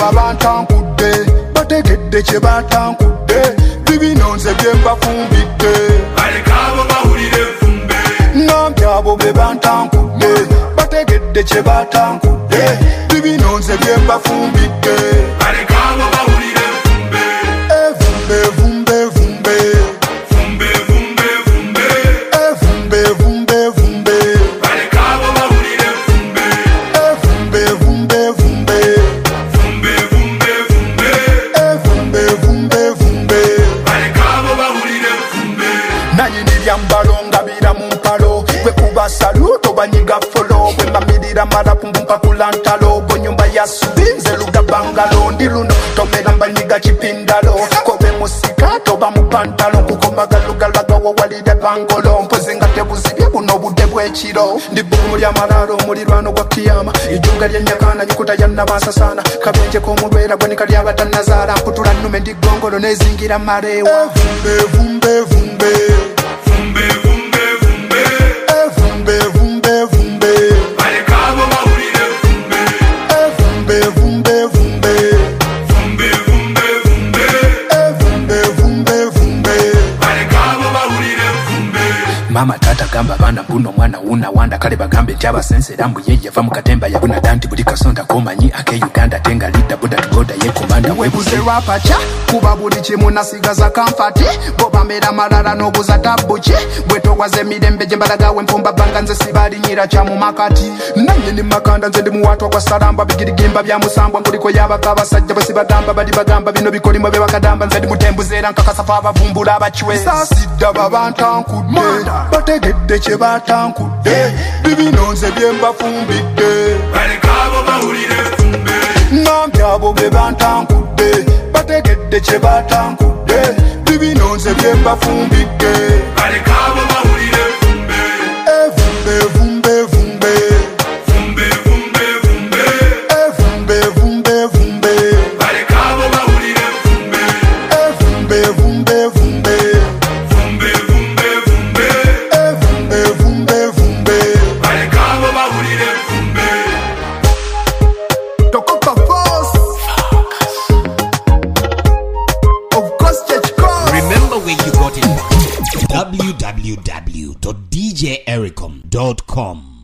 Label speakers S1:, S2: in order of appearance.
S1: babantangudde bategedde kye batangudde bibino nze bye mbafumbidde
S2: baleka abo bawulire enfumbe
S1: ngambye abo be bantangudde bategedde kye batangudde bibino nze bye mbafumbidde
S2: baleka abo bawulire enfumbe
S1: evumbe vumbe vumbe
S2: fumbe fumbe fumbe
S1: evumbe vumbe vumbe
S2: baleka abo bawulire enfumbe
S1: evumbe vumbe vumbe
S2: fumbe fumbe fumbe
S1: evumbe vumbe vumbe
S2: baleka abo bawulire enfumbe
S1: nanyini lya mbalo ngabira mu mpalo bwe kuba saluto banyiga folo bwe mamirira marapu mpakula ntalo bonyumba ya subinze luga bangalo ndi luno tomera mbanyiga kipindalo kobe musika toba mu pantalo kukomaga lugalaga wawalide bangolo mpozi nga tebuzibye buno budde bw'ekiro ndi bbumu lya malalo omulirwano gwa kiyama ijunga ly'ennyakana nyikuta ya nabasasana kabenje k'omulwera gwanika ly'abatannazaala mputula nnume ndi gongolo nezingira mareewa evumbe vumbe
S2: fumbe fumbe fumbe
S1: evumbe vumbe vumbe
S2: baleka abo bawulire enfumbe
S1: evumbe vumbe vumbe
S2: fumbe fumbe fumbe
S1: evumbe vumbe vumbe
S2: baleka abo bawulire enfumbe
S3: mama tata gamba bana buno mwana una wanda kale bagambe nti abasensera mbu ye yava mu katemba yabuna danti buli kasonda komanyi ake Uganda tenga lida buda tugoda ye komanda
S1: webuze rapacha kuba buli kimu nasigaza kamfati bobamera malala n'obuza tabuki bwetowaza emirembe gye mbalagawe empumba banga nze sibalinyira kya mu makati nanye ni makanda nze ndi muwatwa gwa salamba bigirigimba bya musambwa nguliko yabaka abasajja bwe sibagamba bali bagamba bino bikolimo bye bakadamba nze ndi mutembuzeera nkakasafa abavumbula abakiwe sasidda babantangudde bategedde kye batangudde bibino nze bye mbafumbidde
S2: baleka abo bawulire enfumbe
S1: ngambye abo be bantangudde bategedde kye batangudde bibino nze bye mbafumbidde
S2: baleka abo bawulire enfumbe
S1: evumbe vumbe vumbe
S2: fumbe fumbe fumbe
S1: evumbe vumbe vumbe
S2: baleka abo bawulire enfumbe
S1: evumbe vumbe vumbe
S2: fumbe fumbe fumbe
S1: evumbe vumbe vumbe
S2: baleka abo bawulire enfumbe
S1: tokopa force of course church call.
S4: Remember where you got it from. www.djericom.com